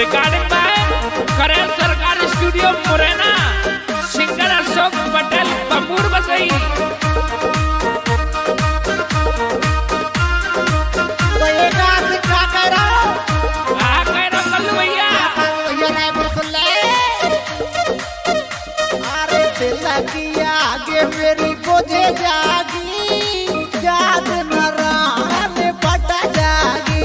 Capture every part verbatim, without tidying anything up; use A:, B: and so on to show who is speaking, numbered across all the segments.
A: Recording by करें सरकारी studio Morena, singer Ashok Patel बपूर बसई।
B: तो एक आदमी क्या कह रहा हो?
A: आ कह रहा कल्लू भैया
B: भैया नहीं बोल सुन ले। अरे दिल की आगे मेरी बोझे जागी, याद न रहने पट जागी।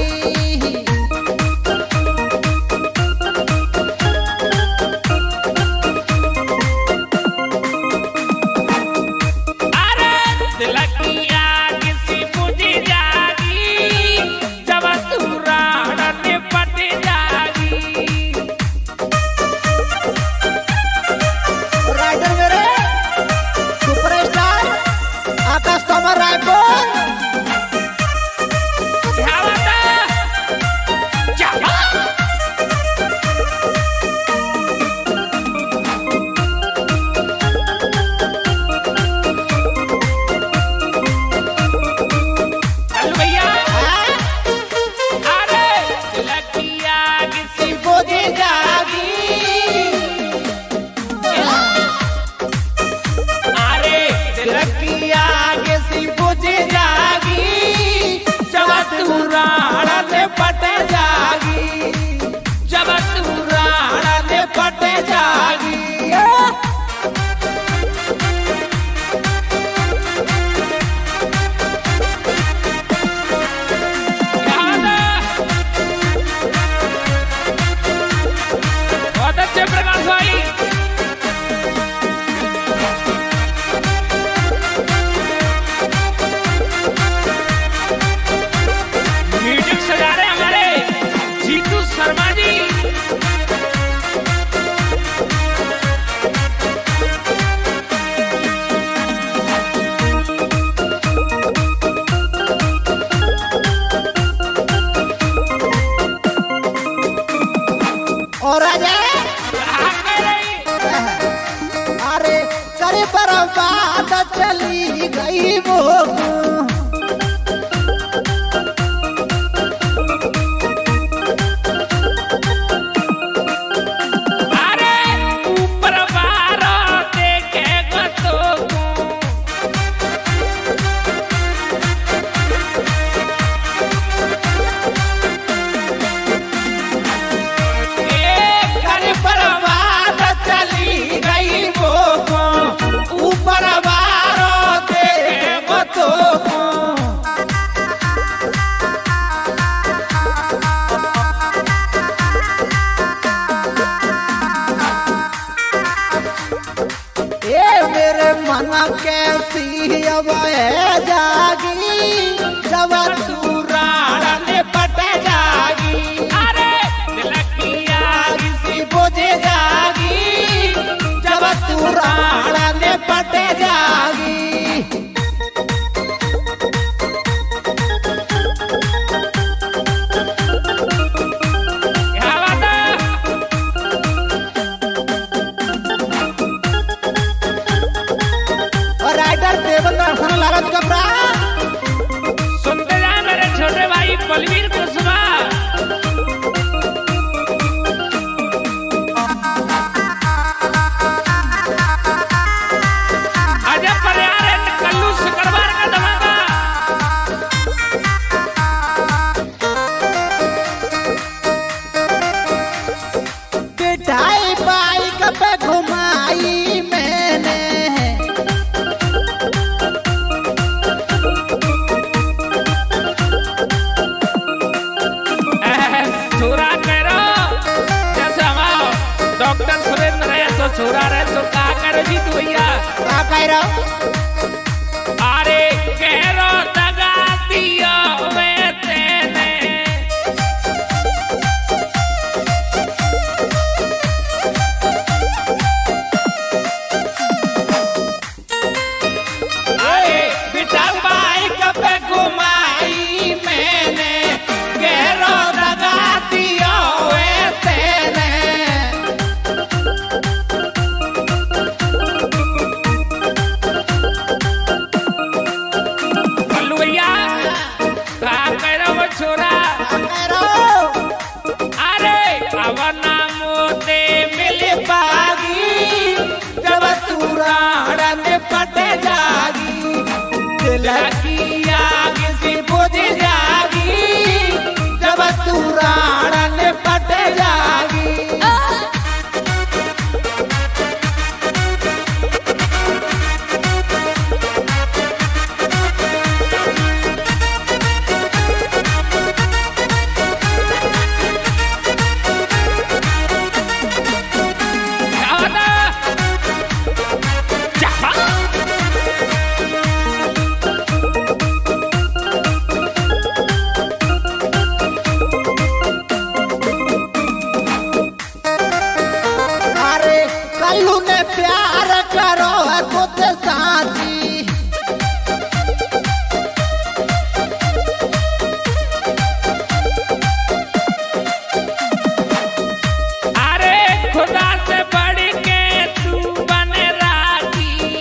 A: अरे दिल की आग सी बुझ जागी, जब तू राड़ने पट जागी।
B: राइटर मेरे सुपरस्टार आकाश तोमर रायपुर।
A: क्या बात है? क्या बात? कल्लू भैया
B: हाँ?
A: अरे दिल की आग सी
B: बोझे जागी।
A: अरे दिल
B: की आगे सी बुझे जागी,
A: जब तू राड़ने
B: पट जागी,
A: जब तू राड़ने
B: पट जागी।
A: बहुत अच्छे प्रकाश भाई। म्यूजिक सजा रहे हमारे जीतू शर्मा जी।
B: और आजा
A: क्या कह रही?
B: अरे करे बर्बाद चली गई वो।
A: अरे ऊपर बारो देखेगा तो एक
B: करे बर्बाद चली गई वो, ऊपर बारो देव तो। ए मेरे मन कैसी अब है जागी, जब तू राड़ने पट जागी।
A: अरे दिल की आग
B: सी बुझे जागी, जब तू राड़ने पट जागी।
A: क्या बात है?
B: और राइटर देवेंद्र हसन लालच कपड़ा।
A: सुनते जाए मेरे छोटे भाई बलवीर को सुना। अजब पर यार है कल्लू शुक्रवार का धमाका।
B: बिठाई बाइक पे घुमाई मैंने,
A: छोरा कह रहा जैसे हमारा डॉक्टर सुरेंद्र है तो छोरा रहे तो क्या करो जी तू भैया।
B: क्या कह रहा हूँ?
A: अरे कह रो दगा दिया मैं तेने। अरे
B: बिठा बाइक पे घुमाई मैंने, कह रो दगा दिया वे तेने। प्यार करो खुद साथी।
A: अरे खुदा से बढ़ के तू बने राजी।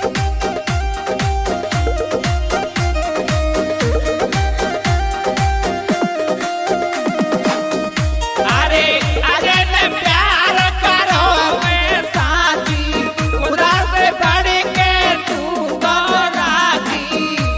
A: अरे अरे ने प्यार करो मैं साथी, खुदा से बढ़ के तू तो राजी।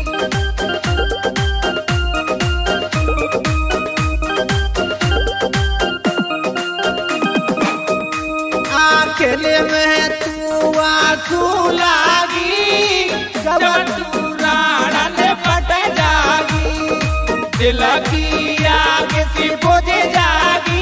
B: अकेले में तू आंसू लागी,
A: जब तू राड़न पट जागी, दिल की आग सी बुझ जागी।